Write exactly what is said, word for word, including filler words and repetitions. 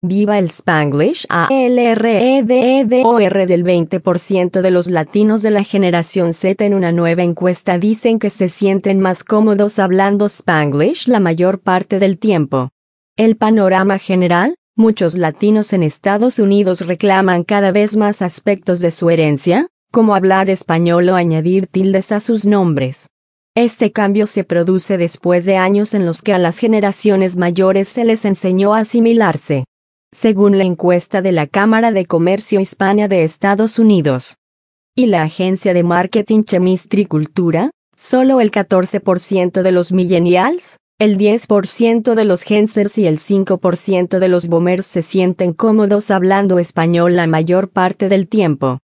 Viva el Spanglish. Alrededor del veinte por ciento de los latinos de la generación Z en una nueva encuesta dicen que se sienten más cómodos hablando Spanglish la mayor parte del tiempo. El panorama general, muchos latinos en Estados Unidos reclaman cada vez más aspectos de su herencia, como hablar español o añadir tildes a sus nombres. Este cambio se produce después de años en los que a las generaciones mayores se les enseñó a asimilarse. Según la encuesta de la Cámara de Comercio Hispana de Estados Unidos y la agencia de marketing Chemistry Cultura, solo el catorce por ciento de los millennials, el diez por ciento de los Gen Zers y el cinco por ciento de los boomers se sienten cómodos hablando español la mayor parte del tiempo.